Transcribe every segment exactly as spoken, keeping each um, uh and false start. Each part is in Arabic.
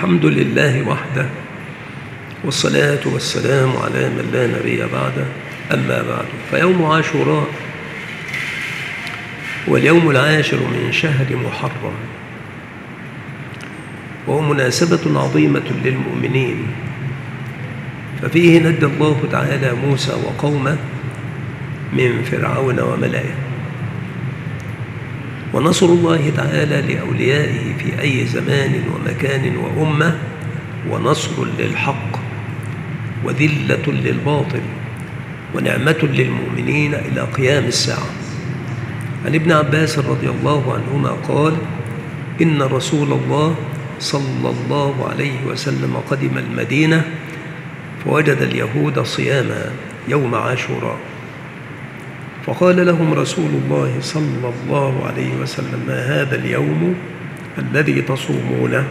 الحمد لله وحده، والصلاة والسلام على من لا نبي بعده، أما بعد. فيوم عاشوراء هو اليوم العاشر من شهر محرم، وهو مناسبة عظيمة للمؤمنين، ففيه نجى الله تعالى موسى وقومه من فرعون وملئه، ونصر الله تعالى لأوليائه في أي زمان ومكان وأمة، ونصر للحق وذلة للباطل ونعمة للمؤمنين إلى قيام الساعة. عن ابن عباس رضي الله عنهما قال: إن رسول الله صلى الله عليه وسلم قدم المدينة فوجد اليهود صياما يوم عاشوراء، فقال لهم رسول الله صلى الله عليه وسلم: ما هذا اليوم الذي تصومونه؟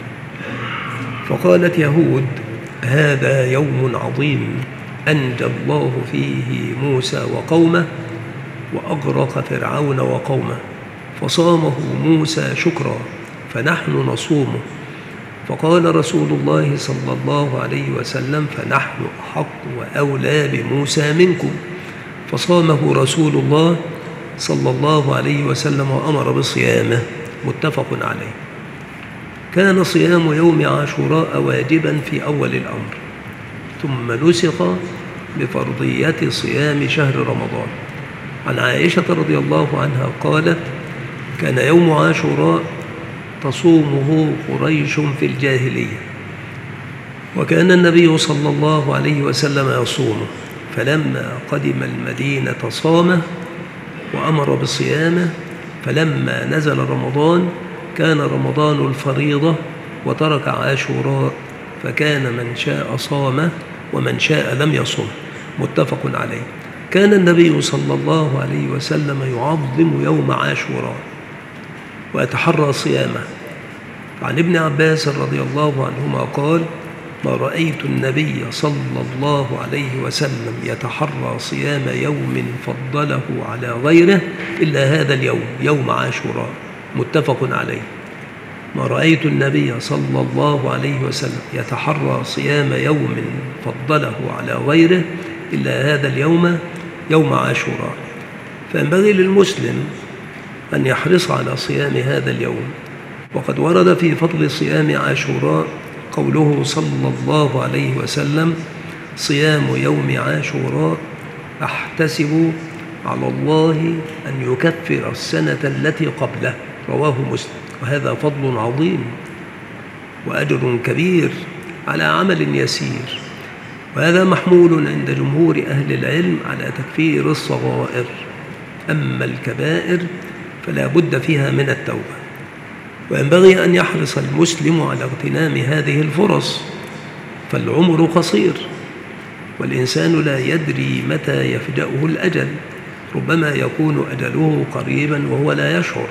فقالت يهود: هذا يوم عظيم أنجى الله فيه موسى وقومه وأغرق فرعون وقومه، فصامه موسى شكرا فنحن نصومه. فقال رسول الله صلى الله عليه وسلم: فنحن أحق وأولى بموسى منكم. فصامه رسول الله صلى الله عليه وسلم وأمر بصيامه، متفق عليه. كان صيام يوم عاشوراء واجبا في أول الأمر، ثم نسخ بفرضية صيام شهر رمضان. عن عائشة رضي الله عنها قالت: كان يوم عاشوراء تصومه قريش في الجاهلية، وكان النبي صلى الله عليه وسلم يصومه، فلما قدم المدينة صامه وأمر بصيامه، فلما نزل رمضان كان رمضان الفريضة وترك عاشوراء، فكان من شاء صامه ومن شاء لم يصم، متفق عليه. كان النبي صلى الله عليه وسلم يعظم يوم عاشوراء ويتحرى صيامه. عن ابن عباس رضي الله عنهما قال: ما رأيت النبي صلى الله عليه وسلم يتحرى صيام يوم فضله على غيره إلا هذا اليوم، يوم عاشوراء، متفق عليه. ما رأيت النبي صلى الله عليه وسلم يتحرى صيام يوم فضله على غيره إلا هذا اليوم، يوم عاشوراء. فينبغي للمسلم أن يحرص على صيام هذا اليوم. وقد ورد في فضل صيام عاشوراء قوله صلى الله عليه وسلم: صيام يوم عاشوراء أحتسب على الله أن يكفر السنة التي قبله، رواه مسلم. وهذا فضل عظيم وأجر كبير على عمل يسير، وهذا محمول عند جمهور أهل العلم على تكفير الصغائر، أما الكبائر فلا بد فيها من التوبة. وينبغي أن يحرص المسلم على اغتنام هذه الفرص، فالعمر قصير والإنسان لا يدري متى يفجأه الأجل، ربما يكون أجله قريبا وهو لا يشعر.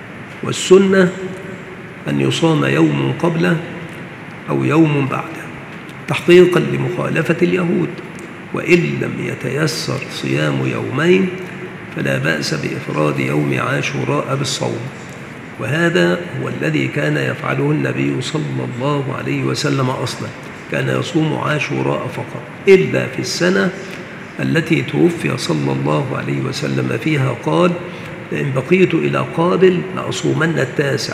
والسنة أن يصام يوم قبله أو يوم بعده تحقيقا لمخالفة اليهود، وإن لم يتيسر صيام يومين فلا بأس بإفراد يوم عاشوراء بالصوم. وهذا هو الذي كان يفعله النبي صلى الله عليه وسلم أصلا، كان يصوم عاشوراء فقط، إلا في السنة التي توفي صلى الله عليه وسلم فيها قال: لئن بقيت إلى قابل لأصومن التاسع،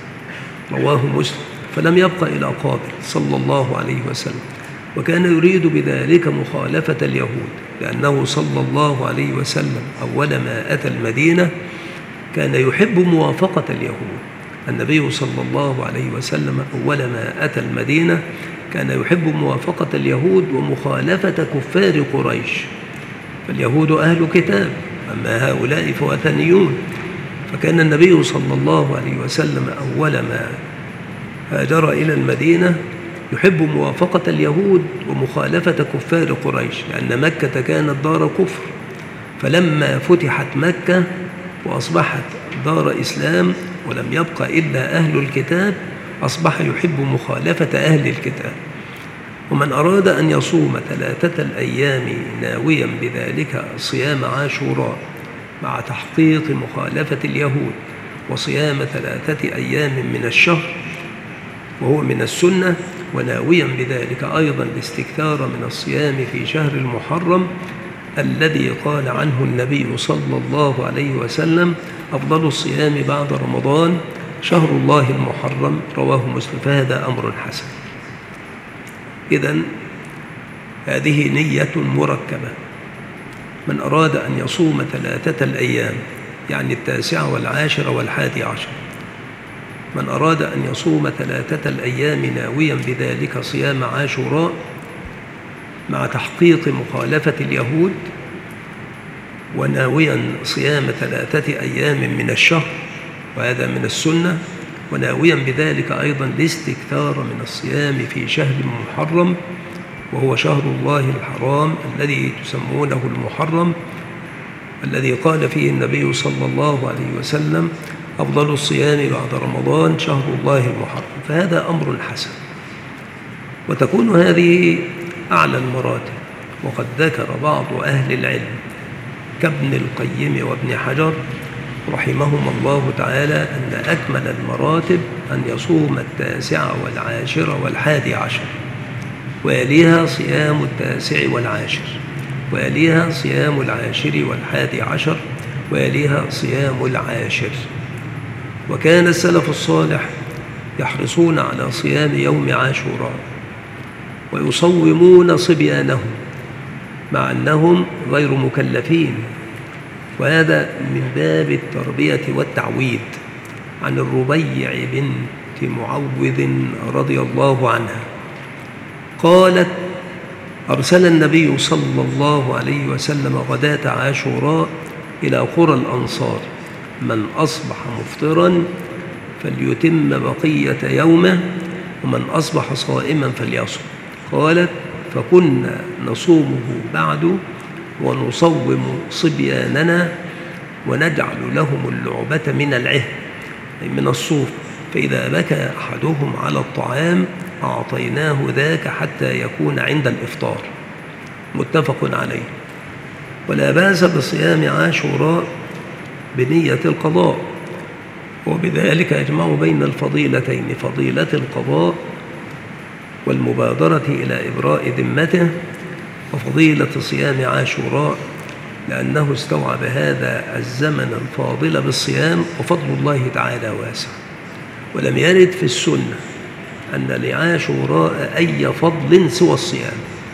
رواه مسلم. فلم يبق إلى قابل صلى الله عليه وسلم، وكان يريد بذلك مخالفة اليهود، لأنه صلى الله عليه وسلم أول ما أتى المدينة كان يحب موافقة اليهود. النبي صلى الله عليه وسلم أول ما أتى المدينة كان يحب موافقة اليهود ومخالفة كفار قريش، فاليهود أهل كتاب، أما هؤلاء فوثنيون. فكان النبي صلى الله عليه وسلم أول ما هاجر إلى المدينة يحب موافقة اليهود ومخالفة كفار قريش، لأن مكة كانت دار كفر، فلما فتحت مكة وأصبحت دار إسلام ولم يبق إلا أهل الكتاب أصبح يحب مخالفة أهل الكتاب. ومن أراد أن يصوم ثلاثة الأيام ناويا بذلك صيام عاشوراء مع تحقيق مخالفة اليهود وصيام ثلاثة أيام من الشهر وهو من السنة، وناويا بذلك أيضا الاستكثار من الصيام في شهر المحرم الذي قال عنه النبي صلى الله عليه وسلم: أفضل الصيام بعد رمضان شهر الله المحرم، رواه مسلم. فهذا أمر حسن. إذن هذه نية مركبة. من أراد أن يصوم ثلاثة الأيام، يعني التاسعة والعاشرة والحادي عشر، من أراد أن يصوم ثلاثة الأيام ناويا بذلك صيام عاشوراء مع تحقيق مخالفة اليهود، وناويا صيام ثلاثة أيام من الشهر، وهذا من السنة، وناويا بذلك أيضا الاستكثار من الصيام في شهر محرم، وهو شهر الله الحرام الذي تسمونه المحرم، الذي قال فيه النبي صلى الله عليه وسلم: أفضل الصيام بعد رمضان شهر الله المحرم. فهذا أمر حسن، وتكون هذه أعلى المراتب. وقد ذكر بعض أهل العلم كابن القيم وابن حجر رحمهما الله تعالى أن أكمل المراتب أن يصوم التاسعة والعاشرة والحادي عشر، ويليها صيام التاسع والعاشر، ويليها صيام العاشر والحادي عشر، ويليها صيام العاشر. وكان السلف الصالح يحرصون على صيام يوم عاشوراء ويصومون صبيانهم مع أنهم غير مكلفين، وهذا من باب التربية والتعويد. عن الربيع بنت معوذ رضي الله عنها قالت: أرسل النبي صلى الله عليه وسلم غداة عاشوراء إلى قرى الأنصار: من أصبح مفطرا فليتم بقية يومه، ومن أصبح صائما فليصم. قالت: فكنا نصومه بعد ونصوم صبياننا ونجعل لهم اللعبة من العهن، أي من الصوف، فإذا بكى أحدهم على الطعام أعطيناه ذاك حتى يكون عند الإفطار. متفق عليه. ولا بأس بصيام عاشوراء بنية القضاء، وبذلك يجمع بين الفضيلتين: فضيلة القضاء والمبادرة إلى إبراء ذمته، وفضيلة صيام عاشوراء لأنه استوعب هذا الزمن الفاضل بالصيام، وفضل الله تعالى واسع. ولم يرد في السنة أن لعاشوراء أي فضل سوى الصيام.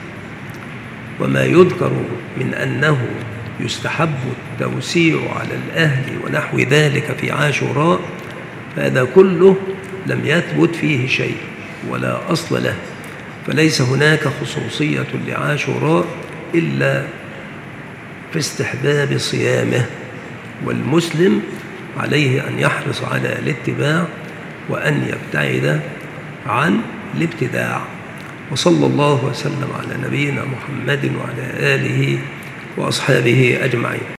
وما يذكر من أنه يستحب التوسيع على الأهل ونحو ذلك في عاشوراء، فهذا كله لم يثبت فيه شيء ولا أصل له، فليس هناك خصوصية لعاشوراء إلا في استحباب صيامه. والمسلم عليه أن يحرص على الاتباع وأن يبتعد عن الابتداع. وصلى الله وسلم على نبينا محمد وعلى آله وأصحابه أجمعين.